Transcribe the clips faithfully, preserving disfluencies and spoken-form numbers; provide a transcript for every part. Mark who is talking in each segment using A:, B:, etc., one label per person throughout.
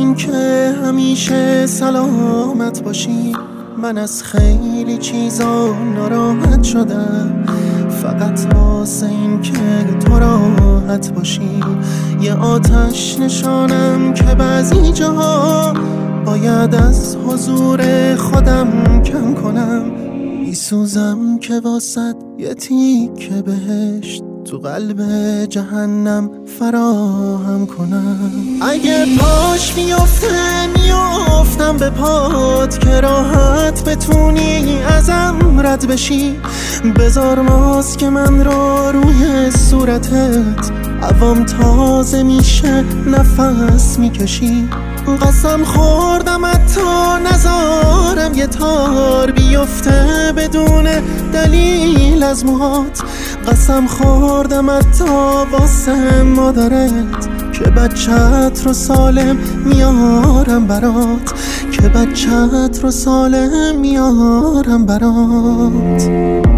A: این که همیشه سلامت باشی. من از خیلی چیزا ناراحت شدم، فقط واسه این که تو راحت باشی. یه آتش نشانم که بعضی جاها باید از حضور خودم کم کنم. میسوزم که واسد یه تیکه بهشت تو قلب جهنم فراهم کنم. اگه پاش میفته میافتم به پات که راحت بتونی ازم رد بشی. بذار ماسک من رو روی صورتت، عوام تازه میشه نفس میکشی. قسم خوردم حتی نزارم یه تار بیفته بدون دلیل از موهات. قسم خوردم حتی واسه مادرت که بچت رو سالم میارم برات، که بچت رو سالم میارم برات.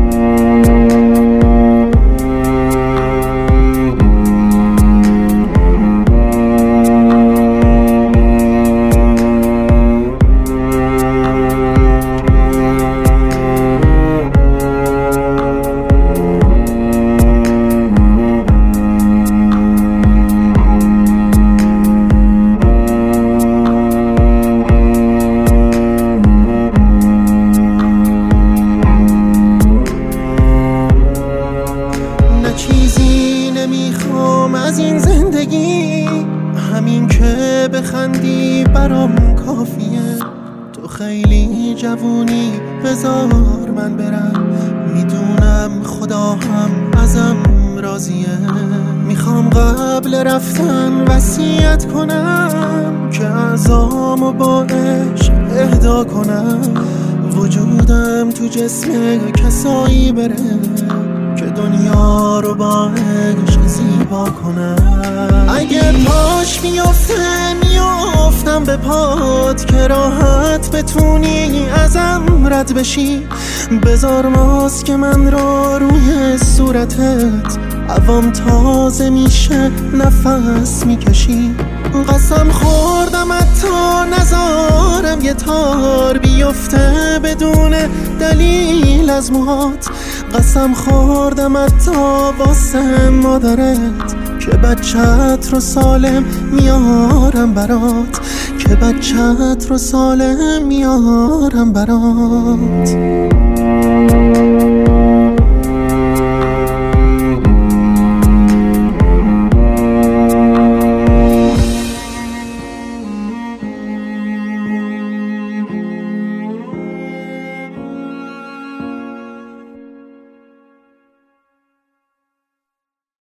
A: چیزی نمیخوام از این زندگی، همین که بخندی برام کافیه. تو خیلی جوونی بذار من برم، میدونم خدا هم ازم راضیه. میخوام قبل رفتن وصیت کنم که اعضامو با عشق اهدا کنم. وجودم تو جسم کسایی بره که دنیا رو با عشق زیبا کنم. اگه پاش میفته میافتم به پات که راحت بتونی ازم رد بشی. بذار ماسک من رو روی صورتت، عوام تازه میشه نفس میکشی. قسم خوردم حتی نزارم یه تار بیفته بدون دلیل از موهات. قسم خوردم حتی واسه مادرت که بچت رو سالم میارم برات، که بچت رو سالم میارم برات.